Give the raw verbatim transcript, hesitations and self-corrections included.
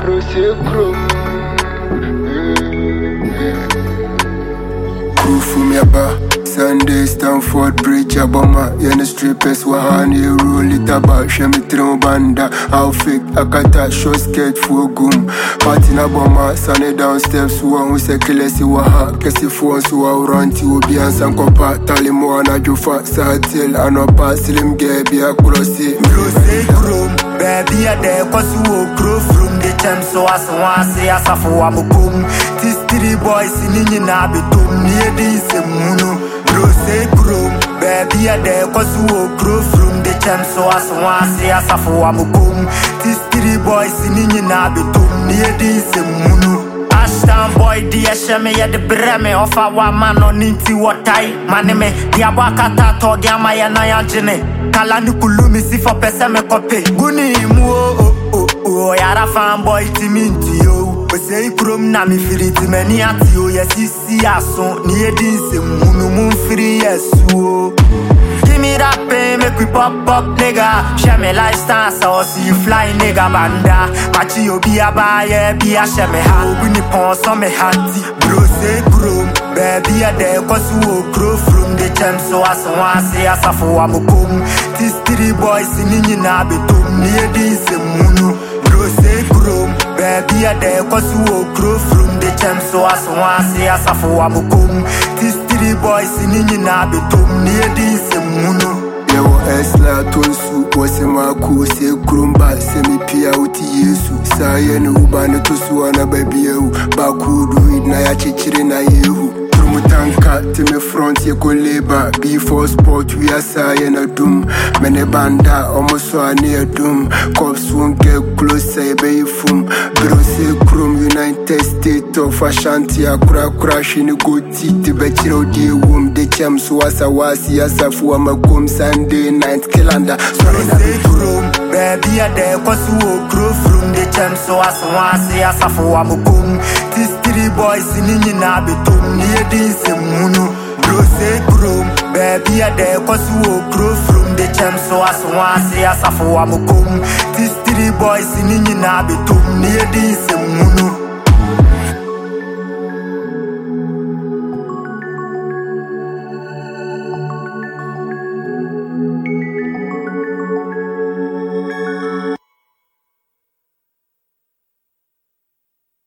Kufumiaba, Sunday, Stanford Bridge, Abama, Yen strippers, Wahani, roll it about, Shemitron Banda, outfit, Akata, short skirt, full goom, Martin Abama, Sunny down steps, one who say Kilesi Waha, Kessi phones who are runty, Ubi and Sankopa, Talimo and Ajufa, Satil, Anopa, Slim Gabi, Akurosi, Rose Chrome, baby, a day, cause you will grow from the champ, so as one say, as a for Amukum, these three boys in Inabitum, near this Muno. Rose Chrome, baby, a day, cause you will grow from the champ, so as one say, as a for Amukum, these three boys in Inabitum, near this Muno. Ashton boy, dear Sheme, the breme of our man on into what I, Maneme, Diabakata, Togama, and Ayajene, Kalanukulumi, see for Pesame Cope, Guni, Mo, oh, oh, Yara fan boy, Timinti, yo, say Chrome, Nami, Firiti, many at you, yes, you see us so near this, Moon free, yes, so. Give me that pay, make we pop up, nigga. Share me lifestyle, so see you fly, nigga, banda. Machi yo be a buyer, be a share me how we nippon, so me handy. Bro, say groom, baby, a day, cause you will grow from the gem, so as one say, as a for a mukum. These three boys in Inabitum, near this Muno. Bro, say groom, baby, a day, cause you will grow from the gem, so as one say, as a for a mukum. These three boys in Inabitum, near this Muno. Yo, Esla, Tonsu, Wasemaku, Se Krumba, Semi Pia, Uti Yesu, Sayan, Ubana Tosuana, Baby, Baku, do it, Naya Chichirina, Yehu. Mutanka, Timmy front, Yako labor, before sport, we are Sayan a doom. Menebanda, almost so near doom. Cops won't get close, say, Bayfum. Brose Chrome, United States of Ashanti, Akura crash in a good teeth, the Betiro de womb, the champs was a wasi, as a former come Sunday night calendar. Sorry, Chrome, baby, a day, cause you will grow from the champs, so as one say, as a former come. These three boys in Inabitum, near this Muno. Rose Chrome, baby, a day, cause you will grow from the champ, so as one say, as a former come. These three boys in Inabitum, near this Muno.